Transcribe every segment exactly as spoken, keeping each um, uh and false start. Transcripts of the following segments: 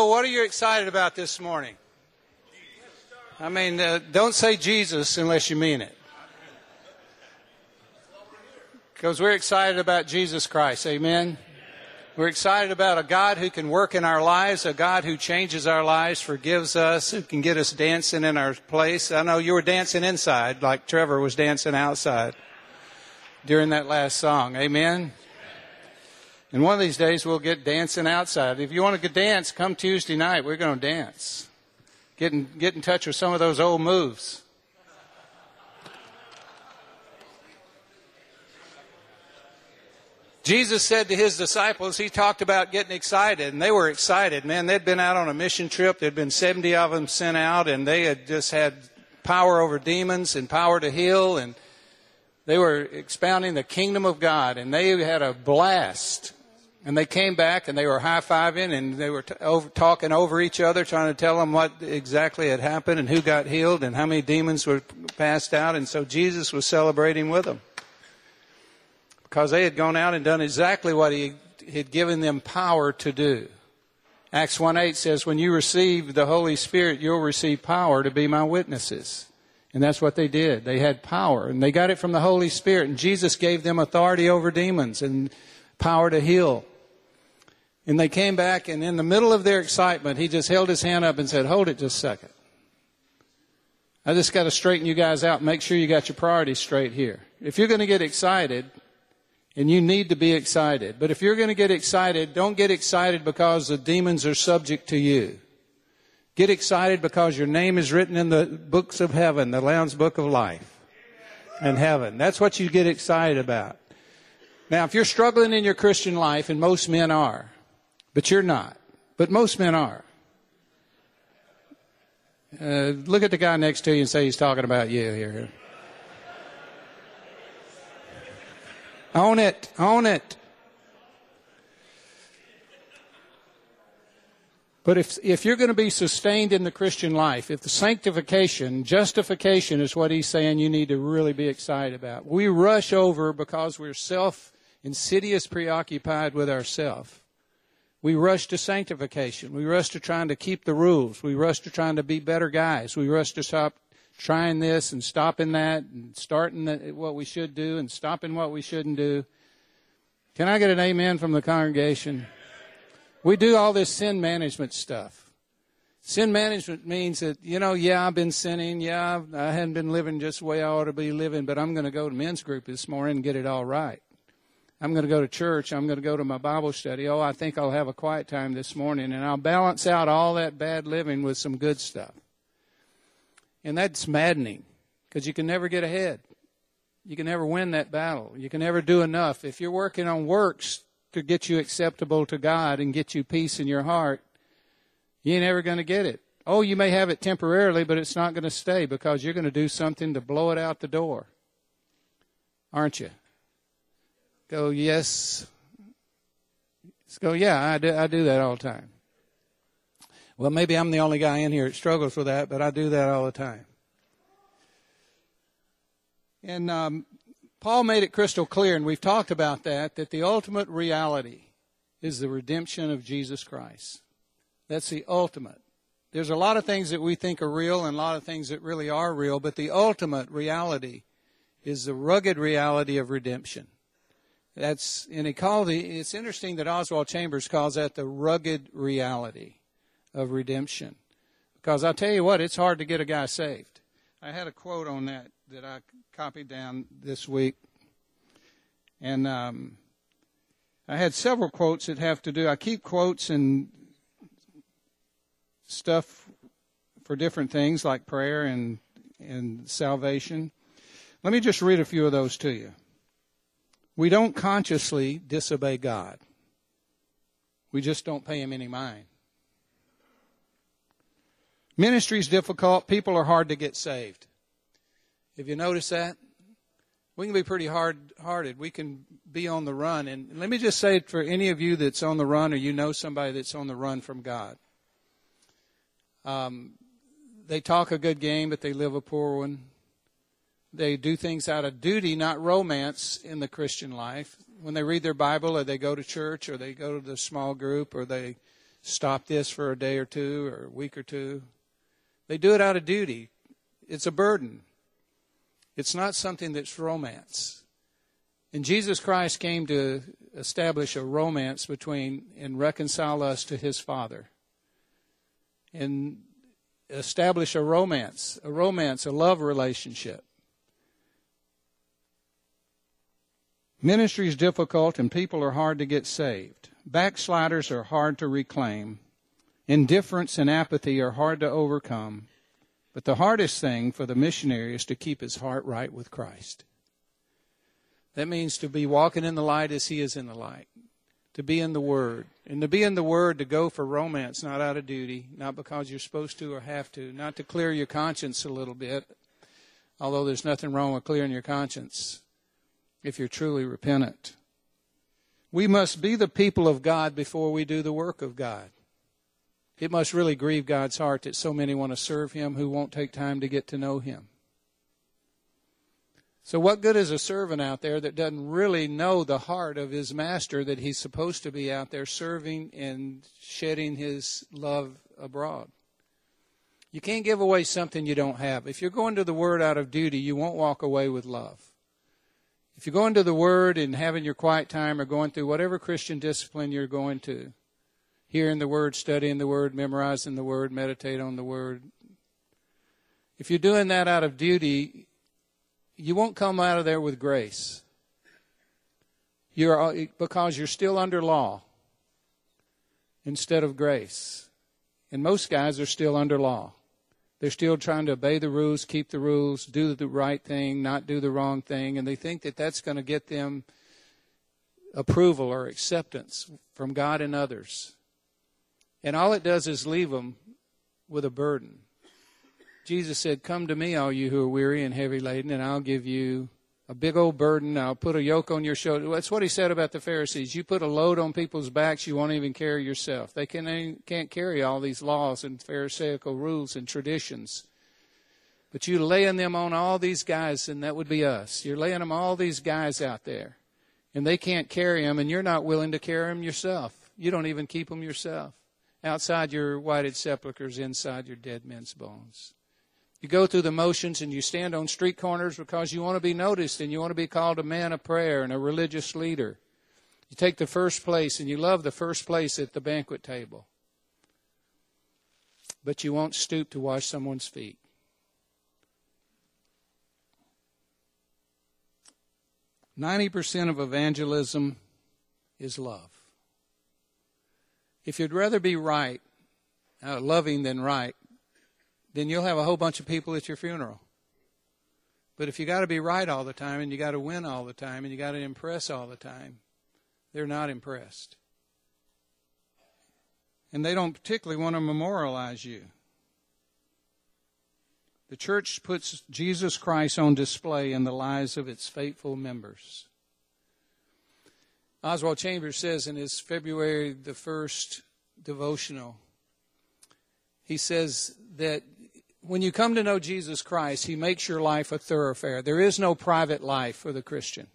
So what are you excited about this morning? I mean, uh, don't say Jesus unless you mean it. Because we're excited about Jesus Christ. Amen? We're excited about a God who can work in our lives, a God who changes our lives, forgives us, who can get us dancing in our place. I know you were dancing inside like Trevor was dancing outside during that last song. Amen? And one of these days we'll get dancing outside. If you want to dance, come Tuesday night. We're going to dance. Get in, get in touch with some of those old moves. Jesus said to his disciples, he talked about getting excited, and they were excited. Man, they'd been out on a mission trip. There'd been seventy of them sent out, and they had just had power over demons and power to heal, and they were expounding the kingdom of God, and they had a blast. And they came back, and they were high-fiving, and they were t- over, talking over each other, trying to tell them what exactly had happened and who got healed and how many demons were passed out. And so Jesus was celebrating with them, because they had gone out and done exactly what he had given them power to do. Acts one eight says, when you receive the Holy Spirit, you'll receive power to be my witnesses. And that's what they did. They had power, and they got it from the Holy Spirit. And Jesus gave them authority over demons and power to heal. And they came back, and in the middle of their excitement, he just held his hand up and said, hold it just a second. I just got to straighten you guys out and make sure you got your priorities straight here. If you're going to get excited, and you need to be excited, but if you're going to get excited, don't get excited because the demons are subject to you. Get excited because your name is written in the books of heaven, the Lamb's Book of Life and heaven. That's what you get excited about. Now, if you're struggling in your Christian life, and most men are, but you're not, but most men are, uh, look at the guy next to you and say he's talking about you here. Own it. Own it. But if if you're going to be sustained in the Christian life, if the sanctification, justification is what he's saying you need to really be excited about. We rush over because we're self-insidious preoccupied with ourselves. We rush to sanctification. We rush to trying to keep the rules. We rush to trying to be better guys. We rush to stop trying this and stopping that and starting the, what we should do and stopping what we shouldn't do. Can I get an amen from the congregation? We do all this sin management stuff. Sin management means that, you know, yeah, I've been sinning. Yeah, I've, I haven't been living just the way I ought to be living, but I'm going to go to men's group this morning and get it all right. I'm going to go to church. I'm going to go to my Bible study. Oh, I think I'll have a quiet time this morning, and I'll balance out all that bad living with some good stuff. And that's maddening, because you can never get ahead. You can never win that battle. You can never do enough. If you're working on works to get you acceptable to God and get you peace in your heart, you ain't ever going to get it. Oh, you may have it temporarily, but it's not going to stay, because you're going to do something to blow it out the door. Aren't you? Go, yes. Let's go, yeah, I do, I do that all the time. Well, maybe I'm the only guy in here that struggles with that, but I do that all the time. And um, Paul made it crystal clear, and we've talked about that, that the ultimate reality is the redemption of Jesus Christ. That's the ultimate. There's a lot of things that we think are real and a lot of things that really are real, but the ultimate reality is the rugged reality of redemption. That's, and he called the, it's interesting that Oswald Chambers calls that the rugged reality of redemption. Because I'll tell you what, it's hard to get a guy saved. I had a quote on that that I copied down this week. And um, I had several quotes that have to do, I keep quotes and stuff for different things like prayer and, and salvation. Let me just read a few of those to you. We don't consciously disobey God. We just don't pay him any mind. Ministry is difficult. People are hard to get saved. Have you noticed that? We can be pretty hard-hearted. We can be on the run. And let me just say, for any of you that's on the run or you know somebody that's on the run from God, um, they talk a good game, but they live a poor one. They do things out of duty, not romance in the Christian life. When they read their Bible or they go to church or they go to the small group or they stop this for a day or two or a week or two. They do it out of duty. It's a burden. It's not something that's romance. And Jesus Christ came to establish a romance between and reconcile us to his Father. And establish a romance, a romance, a love relationship. Ministry is difficult and people are hard to get saved. Backsliders are hard to reclaim. Indifference and apathy are hard to overcome. But the hardest thing for the missionary is to keep his heart right with Christ. That means to be walking in the light as he is in the light. To be in the Word. And to be in the Word, to go for romance, not out of duty, not because you're supposed to or have to, not to clear your conscience a little bit, although there's nothing wrong with clearing your conscience if you're truly repentant. We must be the people of God before we do the work of God. It must really grieve God's heart that so many want to serve him who won't take time to get to know him. So what good is a servant out there that doesn't really know the heart of his master, that he's supposed to be out there serving and shedding his love abroad? You can't give away something you don't have. If you're going to the Word out of duty, you won't walk away with love. If you're going to the Word and having your quiet time or going through whatever Christian discipline you're going to, hearing the Word, studying the Word, memorizing the Word, meditate on the Word, if you're doing that out of duty, you won't come out of there with grace. You're because you're still under law instead of grace. And most guys are still under law. They're still trying to obey the rules, keep the rules, do the right thing, not do the wrong thing, and they think that that's going to get them approval or acceptance from God and others. And all it does is leave them with a burden. Jesus said, "Come to me, all you who are weary and heavy laden, and I'll give you a big old burden. I'll put a yoke on your shoulder." That's what he said about the Pharisees. You put a load on people's backs you won't even carry yourself. They can, can't carry all these laws and Pharisaical rules and traditions. But you're laying them on all these guys, and that would be us. You're laying them all these guys out there, and they can't carry them, and you're not willing to carry them yourself. You don't even keep them yourself. Outside your whited sepulchres, inside your dead men's bones. You go through the motions and you stand on street corners because you want to be noticed and you want to be called a man of prayer and a religious leader. You take the first place and you love the first place at the banquet table. But you won't stoop to wash someone's feet. ninety percent of evangelism is love. If you'd rather be right, uh, loving than right, then you'll have a whole bunch of people at your funeral. But if you got to be right all the time and you got to win all the time and you got to impress all the time, they're not impressed. And they don't particularly want to memorialize you. The church puts Jesus Christ on display in the lives of its faithful members. Oswald Chambers says in his February the first devotional, he says that when you come to know Jesus Christ, he makes your life a thoroughfare. There is no private life for the Christian.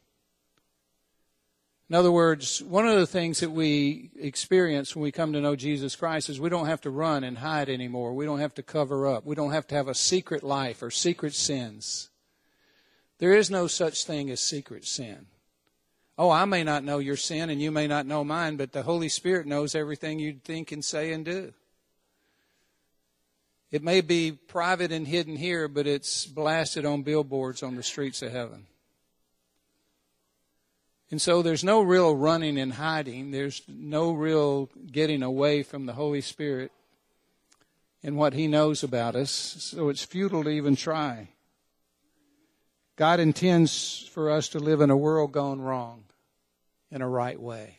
In other words, one of the things that we experience when we come to know Jesus Christ is we don't have to run and hide anymore. We don't have to cover up. We don't have to have a secret life or secret sins. There is no such thing as secret sin. Oh, I may not know your sin and you may not know mine, but the Holy Spirit knows everything you think and say and do. It may be private and hidden here, but it's blasted on billboards on the streets of heaven. And so there's no real running and hiding. There's no real getting away from the Holy Spirit and what he knows about us. So it's futile to even try. God intends for us to live in a world gone wrong in a right way.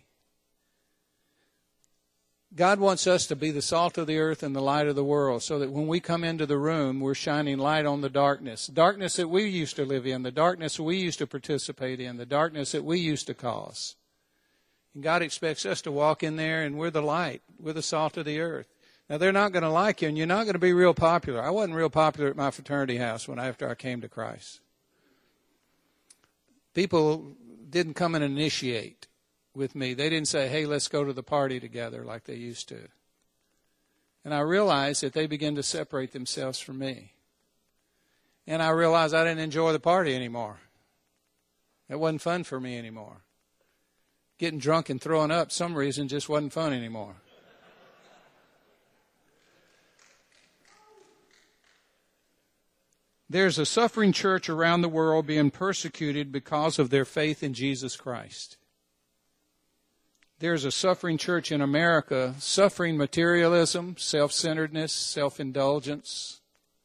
God wants us to be the salt of the earth and the light of the world so that when we come into the room, we're shining light on the darkness. Darkness that we used to live in, the darkness we used to participate in, the darkness that we used to cause. And God expects us to walk in there and we're the light. We're the salt of the earth. Now, they're not going to like you and you're not going to be real popular. I wasn't real popular at my fraternity house when after I came to Christ. People didn't come and initiate with me. They didn't say, "Hey, let's go to the party together," like they used to. And I realized that they began to separate themselves from me. And I realized I didn't enjoy the party anymore. It wasn't fun for me anymore. Getting drunk and throwing up, some reason, just wasn't fun anymore. There's a suffering church around the world being persecuted because of their faith in Jesus Christ. There's a suffering church in America suffering materialism, self-centeredness, self-indulgence,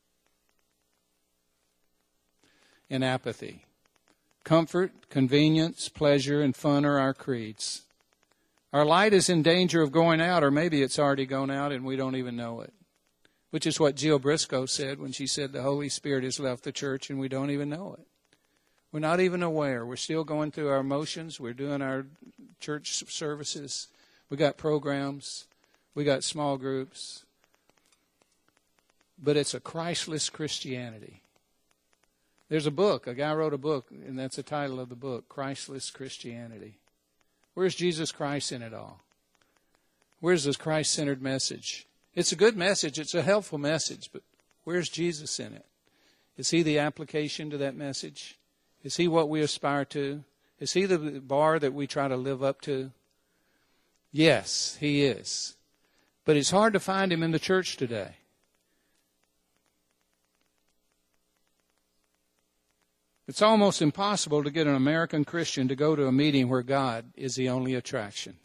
and apathy. Comfort, convenience, pleasure, and fun are our creeds. Our light is in danger of going out, or maybe it's already gone out and we don't even know it. Which is what Jill Briscoe said when she said the Holy Spirit has left the church and we don't even know it. We're not even aware. We're still going through our motions. We're doing our church services. We got programs. We got small groups. But it's a Christless Christianity. There's a book. A guy wrote a book, and that's the title of the book, Christless Christianity. Where's Jesus Christ in it all? Where's this Christ-centered message? It's a good message. It's a helpful message, but where's Jesus in it? Is he the application to that message? Is he what we aspire to? Is he the bar that we try to live up to? Yes, he is. But it's hard to find him in the church today. It's almost impossible to get an American Christian to go to a meeting where God is the only attraction.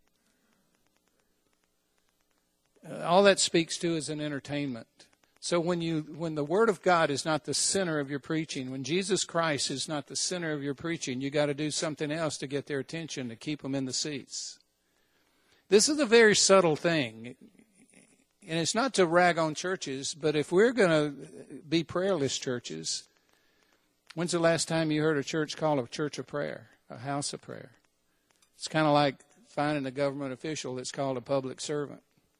Uh, all that speaks to is an entertainment. So when you when the Word of God is not the center of your preaching, when Jesus Christ is not the center of your preaching, you got to do something else to get their attention, to keep them in the seats. This is a very subtle thing. And it's not to rag on churches, but if we're going to be prayerless churches, when's the last time you heard a church called a church of prayer, a house of prayer? It's kind of like finding a government official that's called a public servant.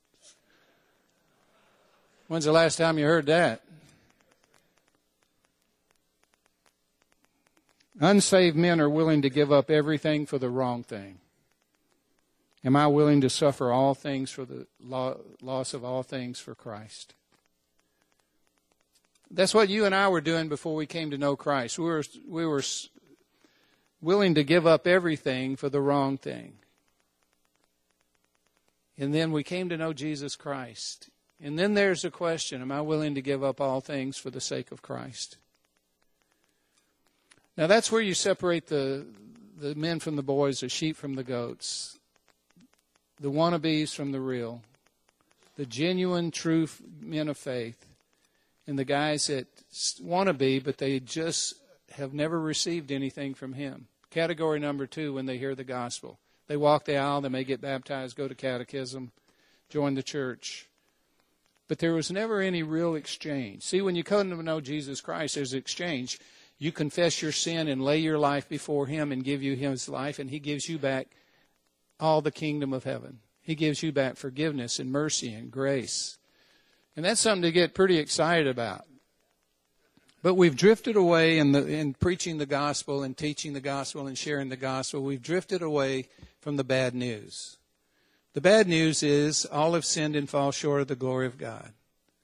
When's the last time you heard that? Unsaved men are willing to give up everything for the wrong thing. Am I willing to suffer all things for the loss of all things for Christ? That's what you and I were doing before we came to know Christ. We were, we were willing to give up everything for the wrong thing. And then we came to know Jesus Christ. And then there's a question, am I willing to give up all things for the sake of Christ? Now that's where you separate the, the men from the boys, the sheep from the goats, the wannabes from the real, the genuine, true men of faith, and the guys that want to be, but they just have never received anything from him. Category number two, when they hear the gospel. They walk the aisle, they may get baptized, go to catechism, join the church. But there was never any real exchange. See, when you come to know Jesus Christ, there's exchange. You confess your sin and lay your life before him and give you his life, and he gives you back all the kingdom of heaven. He gives you back forgiveness and mercy and grace. And that's something to get pretty excited about. But we've drifted away in, the, in preaching the gospel and teaching the gospel and sharing the gospel. We've drifted away from the bad news. The bad news is all have sinned and fall short of the glory of God.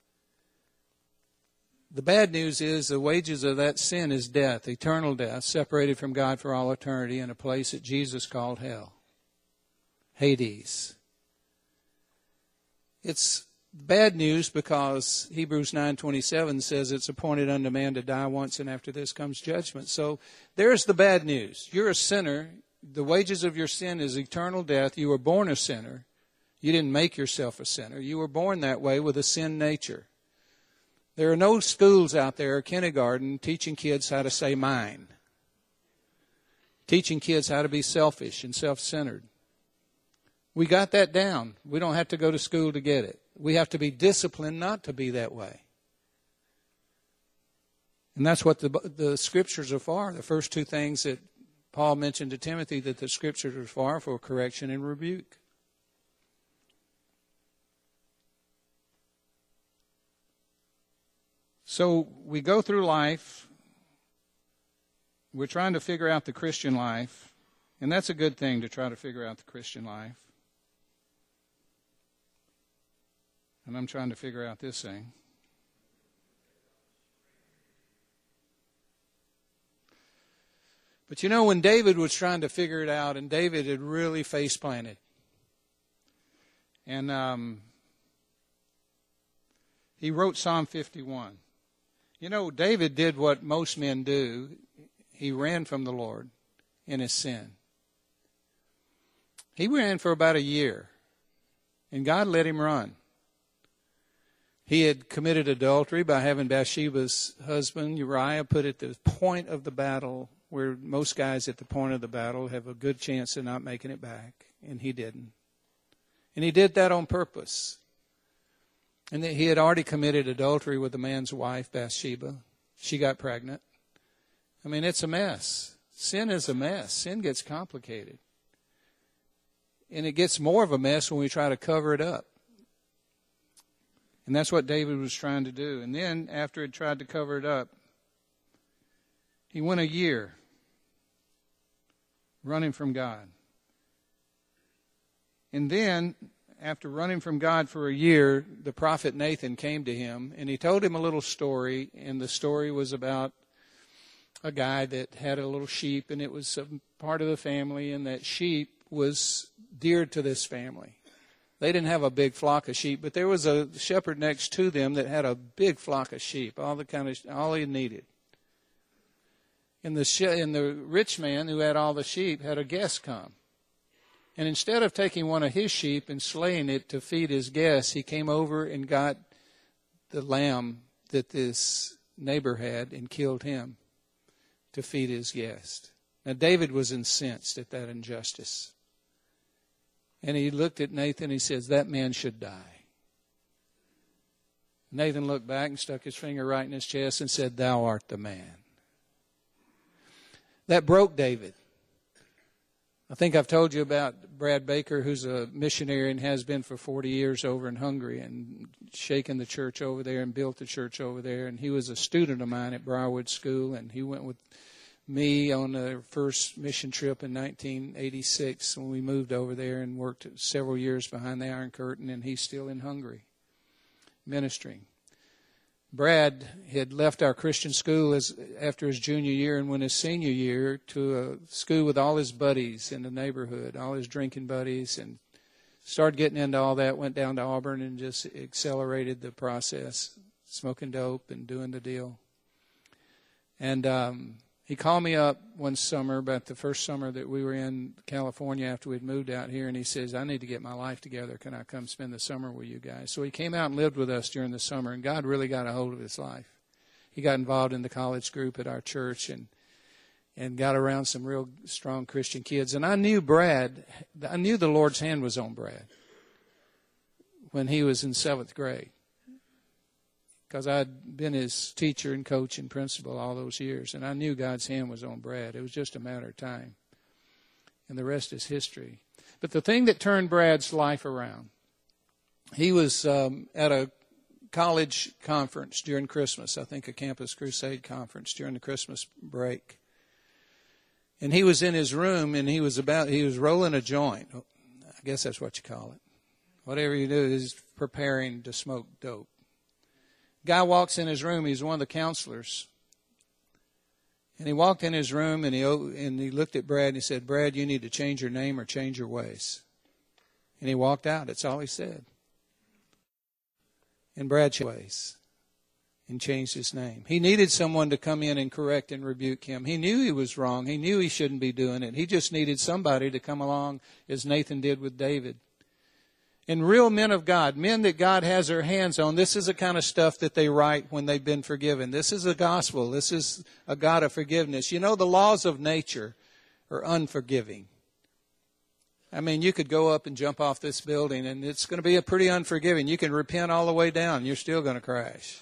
The bad news is the wages of that sin is death, eternal death, separated from God for all eternity in a place that Jesus called hell, Hades. It's bad news because Hebrews nine twenty-seven says it's appointed unto man to die once, and after this comes judgment. So there's the bad news. You're a sinner. The wages of your sin is eternal death. You were born a sinner. You didn't make yourself a sinner. You were born that way with a sin nature. There are no schools out there, kindergarten, teaching kids how to say mine. Teaching kids how to be selfish and self-centered. We got that down. We don't have to go to school to get it. We have to be disciplined not to be that way. And that's what the, the Scriptures are for. The first two things that Paul mentioned to Timothy that the Scriptures are for, for correction and rebuke. So we go through life. We're trying to figure out the Christian life. And that's a good thing, to try to figure out the Christian life. And I'm trying to figure out this thing. But you know, when David was trying to figure it out, and David had really face planted. And um, he wrote Psalm fifty-one. You know, David did what most men do. He ran from the Lord in his sin. He ran for about a year, and God let him run. He had committed adultery by having Bathsheba's husband, Uriah, put at the point of the battle, where most guys at the point of the battle have a good chance of not making it back, and he didn't. And he did that on purpose. And he had already committed adultery with the man's wife, Bathsheba. She got pregnant. I mean, it's a mess. Sin is a mess. Sin gets complicated. And it gets more of a mess when we try to cover it up. And that's what David was trying to do. And then, after he tried to cover it up, he went a year running from God. And then, after running from God for a year, the prophet Nathan came to him, and he told him a little story, and the story was about a guy that had a little sheep, and it was a part of the family, and that sheep was dear to this family. They didn't have a big flock of sheep, but there was a shepherd next to them that had a big flock of sheep, all the kind of all he needed. And the sh- and the rich man who had all the sheep had a guest come. And instead of taking one of his sheep and slaying it to feed his guests, he came over and got the lamb that this neighbor had and killed him to feed his guest. Now, David was incensed at that injustice. And he looked at Nathan and he says, that man should die. Nathan looked back and stuck his finger right in his chest and said, thou art the man. That broke David. I think I've told you about Brad Baker, who's a missionary and has been for forty years over in Hungary and shaken the church over there and built the church over there. And he was a student of mine at Briarwood School, and he went with me on the first mission trip in nineteen eighty-six when we moved over there and worked several years behind the Iron Curtain, and he's still in Hungary ministering. Brad had left our Christian school as, after his junior year and went his senior year to a school with all his buddies in the neighborhood, all his drinking buddies, and started getting into all that, went down to Auburn and just accelerated the process, smoking dope and doing the deal. And um, he called me up one summer, about the first summer that we were in California after we'd moved out here, and he says, I need to get my life together. Can I come spend the summer with you guys? So he came out and lived with us during the summer, and God really got a hold of his life. He got involved in the college group at our church and and got around some real strong Christian kids. And I knew Brad, I knew the Lord's hand was on Brad when he was in seventh grade, because I'd been his teacher and coach and principal all those years, and I knew God's hand was on Brad. It was just a matter of time, and the rest is history. But the thing that turned Brad's life around, he was um, at a college conference during Christmas, I think a Campus Crusade conference during the Christmas break, and he was in his room, and he was about he was rolling a joint. I guess that's what you call it. Whatever you do is preparing to smoke dope. Guy walks in his room. He's one of the counselors. And he walked in his room, and he and he looked at Brad, and he said, Brad, you need to change your name or change your ways. And he walked out. That's all he said. And Brad changed ways and changed his name. He needed someone to come in and correct and rebuke him. He knew he was wrong. He knew he shouldn't be doing it. He just needed somebody to come along, as Nathan did with David. And real men of God, men that God has their hands on, this is the kind of stuff that they write when they've been forgiven. This is the gospel. This is a God of forgiveness. You know, the laws of nature are unforgiving. I mean, you could go up and jump off this building, and it's going to be a pretty unforgiving. You can repent all the way down. You're still going to crash.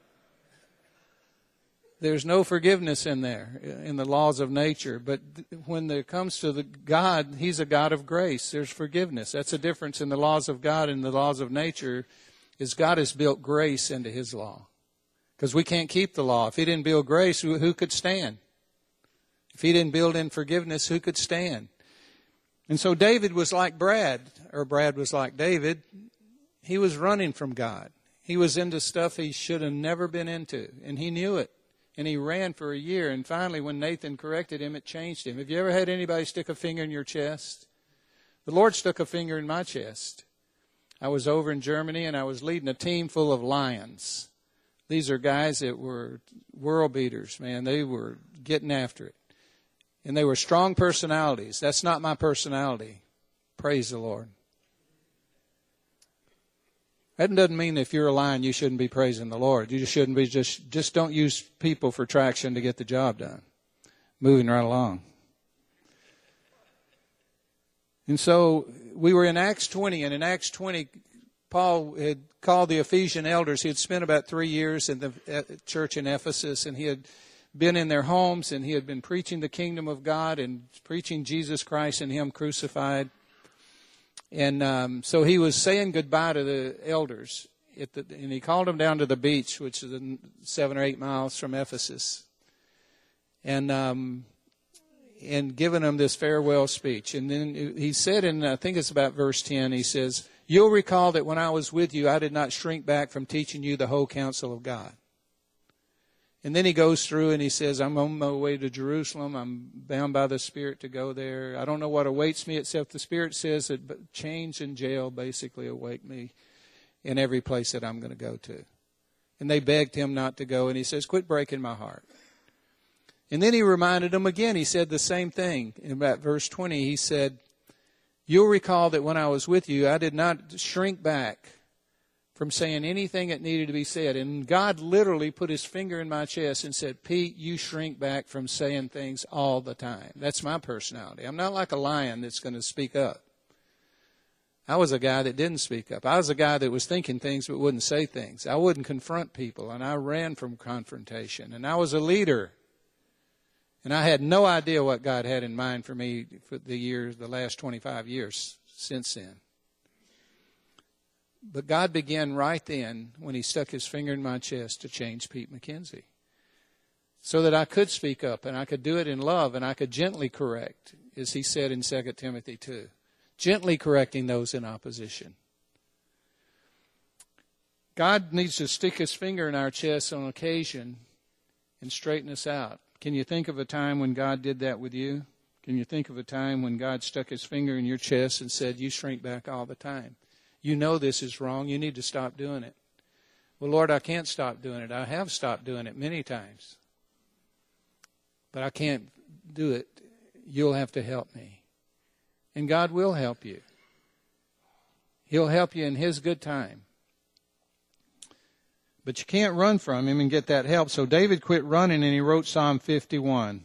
There's no forgiveness in there, in the laws of nature. But when it comes to the God, He's a God of grace. There's forgiveness. That's the difference in the laws of God and the laws of nature, is God has built grace into His law. Because we can't keep the law. If He didn't build grace, who could stand? If He didn't build in forgiveness, who could stand? And so David was like Brad, or Brad was like David. He was running from God. He was into stuff he should have never been into, and he knew it. And he ran for a year, and finally when Nathan corrected him, it changed him. Have you ever had anybody stick a finger in your chest? The Lord stuck a finger in my chest. I was over in Germany, and I was leading a team full of lions. These are guys that were world beaters, man. They were getting after it. And they were strong personalities. That's not my personality. Praise the Lord. That doesn't mean if you're a lion, you shouldn't be praising the Lord. You just shouldn't be just, just don't use people for traction to get the job done. Moving right along. And so we were in Acts twenty, and in Acts twenty, Paul had called the Ephesian elders. He had spent about three years in the church in Ephesus, and he had been in their homes, and he had been preaching the kingdom of God and preaching Jesus Christ and Him crucified. And um, so he was saying goodbye to the elders, at the, and he called them down to the beach, which is seven or eight miles from Ephesus, and um, and giving them this farewell speech. And then he said, and I think it's about verse ten, he says, "You'll recall that when I was with you, I did not shrink back from teaching you the whole counsel of God." And then he goes through and he says, I'm on my way to Jerusalem. I'm bound by the Spirit to go there. I don't know what awaits me, except the Spirit says that chains and jail basically await me in every place that I'm going to go to. And they begged him not to go. And he says, quit breaking my heart. And then he reminded them again. He said the same thing. In about verse twenty, he said, you'll recall that when I was with you, I did not shrink back from saying anything that needed to be said. And God literally put His finger in my chest and said, Pete, you shrink back from saying things all the time. That's my personality. I'm not like a lion that's going to speak up. I was a guy that didn't speak up. I was a guy that was thinking things but wouldn't say things. I wouldn't confront people, and I ran from confrontation. And I was a leader. And I had no idea what God had in mind for me for the years, the last twenty-five years since then. But God began right then when He stuck His finger in my chest to change Pete McKenzie, so that I could speak up and I could do it in love and I could gently correct, as He said in Second Timothy two, gently correcting those in opposition. God needs to stick His finger in our chest on occasion and straighten us out. Can you think of a time when God did that with you? Can you think of a time when God stuck His finger in your chest and said, you shrink back all the time? You know this is wrong. You need to stop doing it. Well, Lord, I can't stop doing it. I have stopped doing it many times. But I can't do it. You'll have to help me. And God will help you. He'll help you in His good time. But you can't run from Him and get that help. So David quit running and he wrote Psalm fifty-one.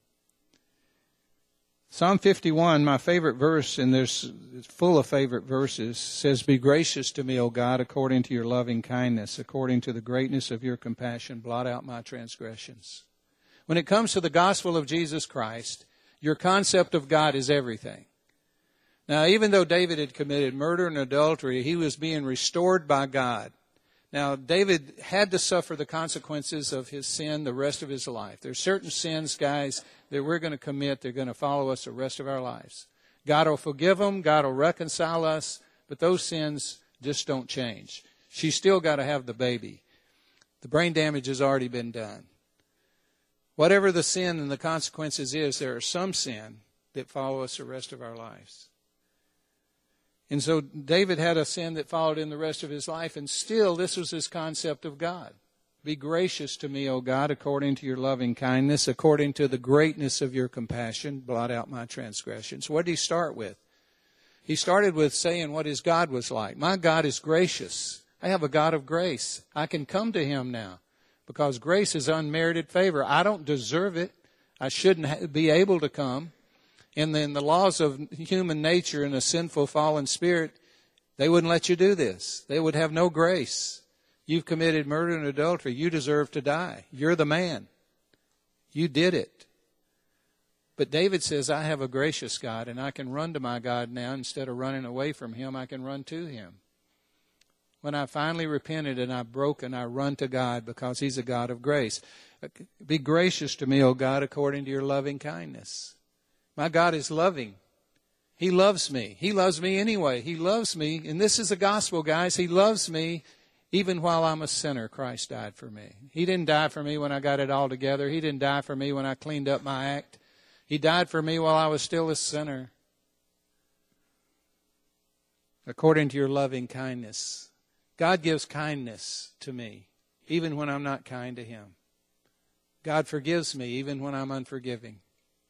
Psalm fifty-one, my favorite verse, and there's it's full of favorite verses, says, be gracious to me, O God, according to your loving kindness, according to the greatness of your compassion, blot out my transgressions. When it comes to the gospel of Jesus Christ, your concept of God is everything. Now, even though David had committed murder and adultery, he was being restored by God. Now, David had to suffer the consequences of his sin the rest of his life. There's certain sins, guys, that we're going to commit. They're going to follow us the rest of our lives. God will forgive them. God will reconcile us. But those sins just don't change. She's still got to have the baby. The brain damage has already been done. Whatever the sin and the consequences is, there are some sin that follow us the rest of our lives. And so David had a sin that followed in the rest of his life, and still this was his concept of God. Be gracious to me, O God, according to your loving kindness, according to the greatness of your compassion, blot out my transgressions. What did he start with? He started with saying what his God was like. My God is gracious. I have a God of grace. I can come to Him now because grace is unmerited favor. I don't deserve it. I shouldn't be able to come. And then the laws of human nature and a sinful fallen spirit, they wouldn't let you do this. They would have no grace. You've committed murder and adultery. You deserve to die. You're the man. You did it. But David says, I have a gracious God, and I can run to my God now. Instead of running away from Him, I can run to Him. When I finally repented and I broke, and I run to God because He's a God of grace. Be gracious to me, O God, according to your loving kindness. My God is loving. He loves me. He loves me anyway. He loves me. And this is the gospel, guys. He loves me even while I'm a sinner. Christ died for me. He didn't die for me when I got it all together. He didn't die for me when I cleaned up my act. He died for me while I was still a sinner. According to your loving kindness. God gives kindness to me, even when I'm not kind to Him. God forgives me, even when I'm unforgiving.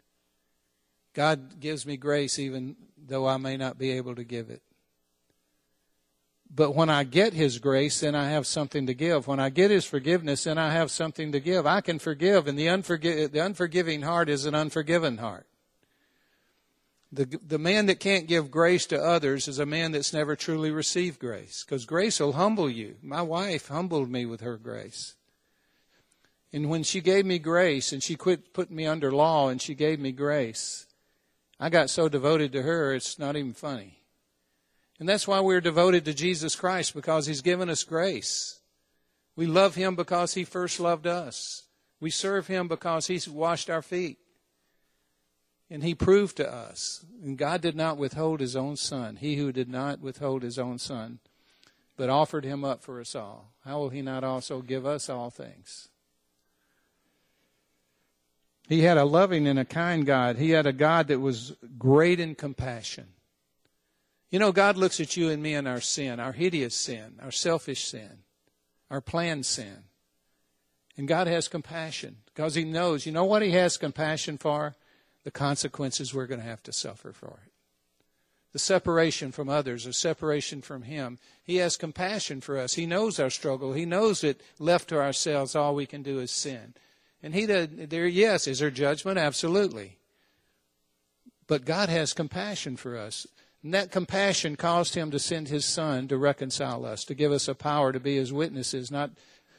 God gives me grace even though I may not be able to give it. But when I get His grace, then I have something to give. When I get His forgiveness, then I have something to give. I can forgive, and the, unforgi- the unforgiving heart is an unforgiven heart. The, the man that can't give grace to others is a man that's never truly received grace, because grace will humble you. My wife humbled me with her grace. And when she gave me grace, and she quit putting me under law, and she gave me grace, I got so devoted to her, it's not even funny. And that's why we're devoted to Jesus Christ, because He's given us grace. We love Him because He first loved us. We serve Him because He's washed our feet. And He proved to us. And God did not withhold His own Son. He who did not withhold His own Son, but offered Him up for us all. How will He not also give us all things? He had a loving and a kind God. He had a God that was great in compassion. You know, God looks at you and me and our sin, our hideous sin, our selfish sin, our planned sin. And God has compassion because He knows, you know what He has compassion for? The consequences we're going to have to suffer for it. The separation from others, the separation from Him. He has compassion for us. He knows our struggle. He knows that left to ourselves, all we can do is sin. And He did, there, yes, is there judgment? Absolutely. But God has compassion for us. And that compassion caused Him to send His Son to reconcile us, to give us a power to be His witnesses, not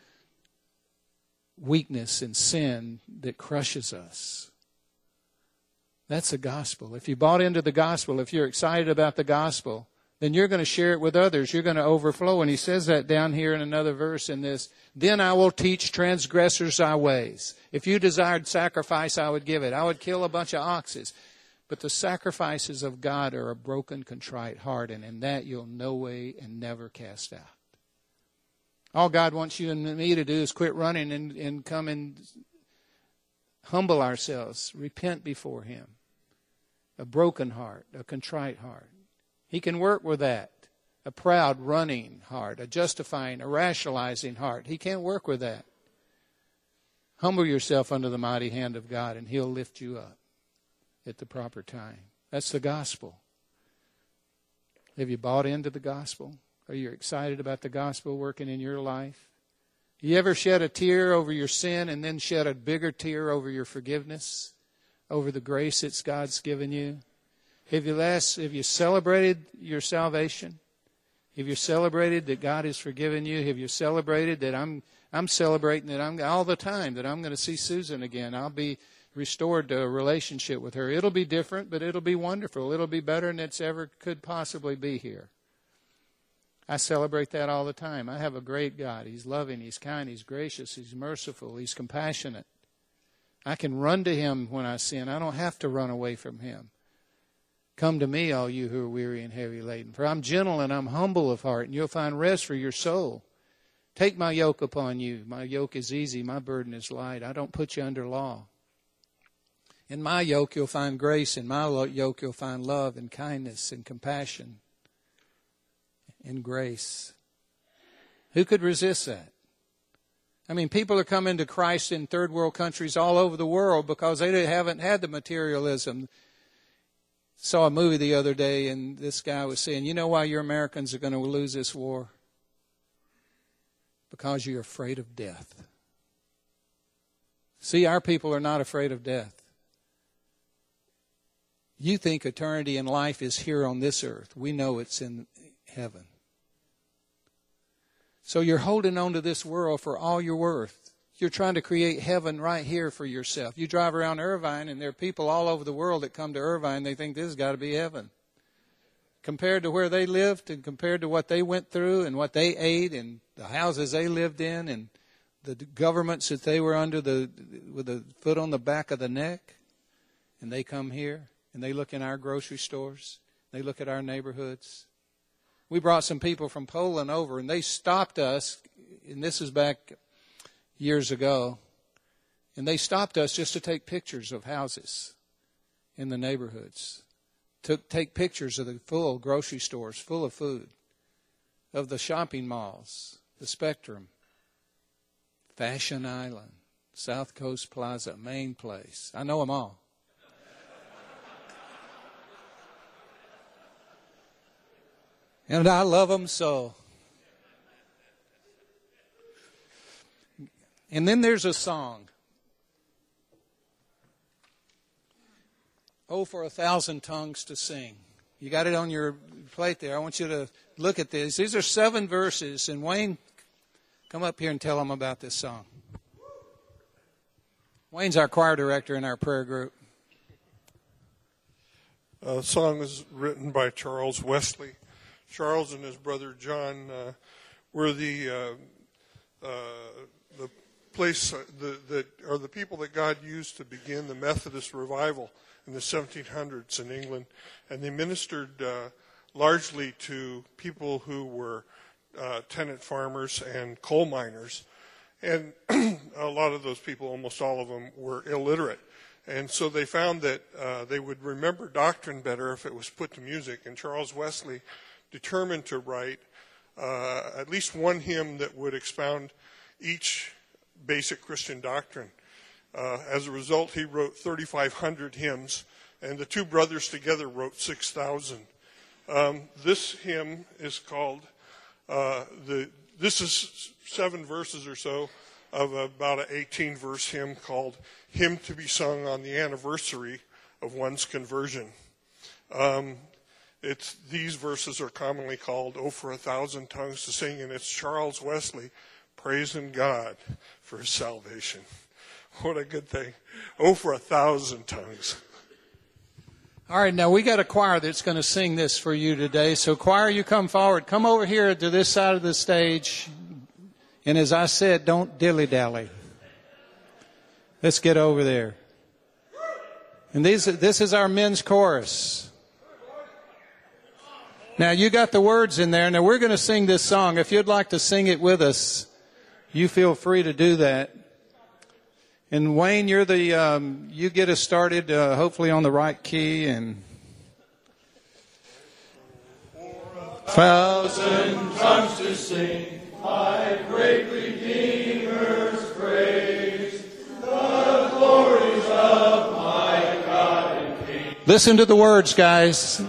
weakness and sin that crushes us. That's the gospel. If you bought into the gospel, if you're excited about the gospel, then you're going to share it with others. You're going to overflow. And He says that down here in another verse in this. Then I will teach transgressors thy ways. If you desired sacrifice, I would give it. I would kill a bunch of oxes. But the sacrifices of God are a broken, contrite heart. And in that you'll no way and never cast out. All God wants you and me to do is quit running and, and come and humble ourselves. Repent before Him. A broken heart, a contrite heart. He can work with that. A proud, running heart, a justifying, a rationalizing heart. He can't work with that. Humble yourself under the mighty hand of God, and He'll lift you up at the proper time. That's the gospel. Have you bought into the gospel? Are you excited about the gospel working in your life? You ever shed a tear over your sin and then shed a bigger tear over your forgiveness, over the grace that God's given you? Have you last, have you celebrated your salvation? Have you celebrated that God has forgiven you? Have you celebrated that I'm I'm celebrating that I'm all the time that I'm going to see Susan again? I'll be restored to a relationship with her. It'll be different, but it'll be wonderful. It'll be better than it's ever could possibly be here. I celebrate that all the time. I have a great God. He's loving, He's kind, He's gracious, He's merciful, He's compassionate. I can run to Him when I sin. I don't have to run away from Him. Come to me, all you who are weary and heavy laden, for I'm gentle and I'm humble of heart, and you'll find rest for your soul. Take my yoke upon you. My yoke is easy, my burden is light. I don't put you under law. In my yoke you'll find grace. In my yoke you'll find love and kindness and compassion and grace. Who could resist that? I mean, people are coming to Christ in third world countries all over the world because they haven't had the materialism. Saw a movie the other day, and this guy was saying, you know why your Americans are going to lose this war? Because you're afraid of death. See, our people are not afraid of death. You think eternity and life is here on this earth. We know it's in heaven. So you're holding on to this world for all you're worth. You're trying to create heaven right here for yourself. You drive around Irvine, and there are people all over the world that come to Irvine. They think this has got to be heaven. Compared to where they lived and compared to what they went through and what they ate and the houses they lived in and the governments that they were under the with a foot on the back of the neck, and they come here. and they look in our grocery stores. They look at our neighborhoods. We brought some people from Poland over, and they stopped us, and this is back years ago, and they stopped us just to take pictures of houses in the neighborhoods, to take pictures of the full grocery stores full of food, of the shopping malls, the Spectrum, Fashion Island, South Coast Plaza, Main Place. I know them all. And I love them so. And then there's a song. Oh, for a thousand tongues to sing. You got it on your plate there. I want you to look at this. These are seven verses. And Wayne, come up here and tell them about this song. Wayne's our choir director in our prayer group. Uh, the song is written by Charles Wesley. Charles and his brother John uh, were the uh, uh, the place uh, the, that are the people that God used to begin the Methodist revival in the seventeen hundreds in England, and they ministered uh, largely to people who were uh, tenant farmers and coal miners, and a lot of those people, almost all of them, were illiterate. And so they found that uh, they would remember doctrine better if it was put to music, and Charles Wesley determined to write uh, at least one hymn that would expound each basic Christian doctrine. Uh, as a result, he wrote thirty-five hundred hymns, and the two brothers together wrote six thousand. Um, this hymn is called, uh, the. this is seven verses or so of about an eighteen-verse hymn called Hymn to be Sung on the Anniversary of One's Conversion. Um, It's, these verses are commonly called, Oh, for a Thousand Tongues to Sing, and it's Charles Wesley praising God for his salvation. What a good thing. Oh, for a thousand tongues. All right, now we got a choir that's going to sing this for you today. So choir, you come forward. Come over here to this side of the stage. And as I said, don't dilly-dally. Let's get over there. And these, this is our men's chorus. Now, you got the words in there. Now, we're going to sing this song. If you'd like to sing it with us, you feel free to do that. And Wayne, you're the, um, you get us started, uh, hopefully on the right key. And thousand tongues to sing my great Redeemer's praise, the glories of my God and King. Listen to the words, guys.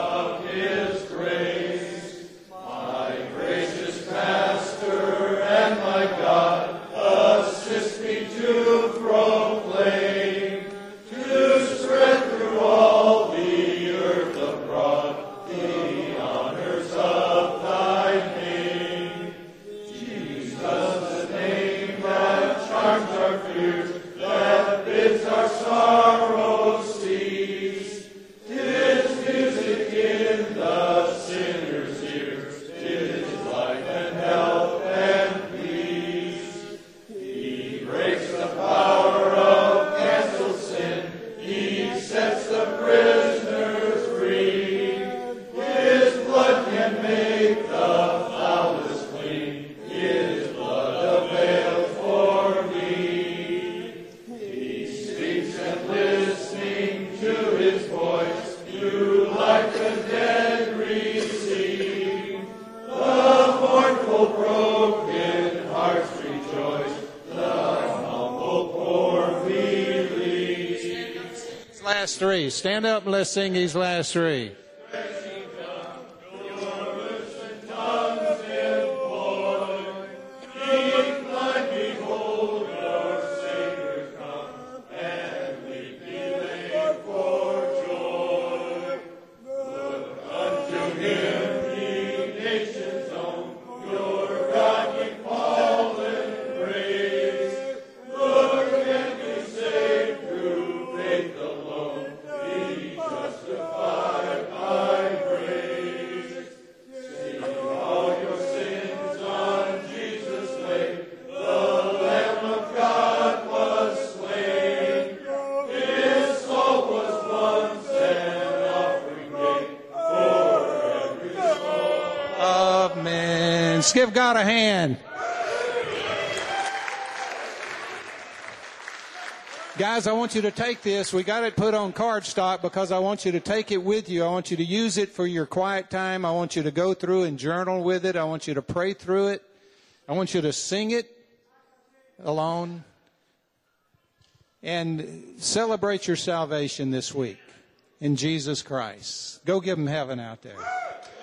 Three. Stand up and let's sing these last three. Justified Amen. Let's give God a hand. Guys, I want you to take this. We got it put on cardstock because I want you to take it with you. I want you to use it for your quiet time. I want you to go through and journal with it. I want you to pray through it. I want you to sing it alone. And celebrate your salvation this week in Jesus Christ. Go give them heaven out there.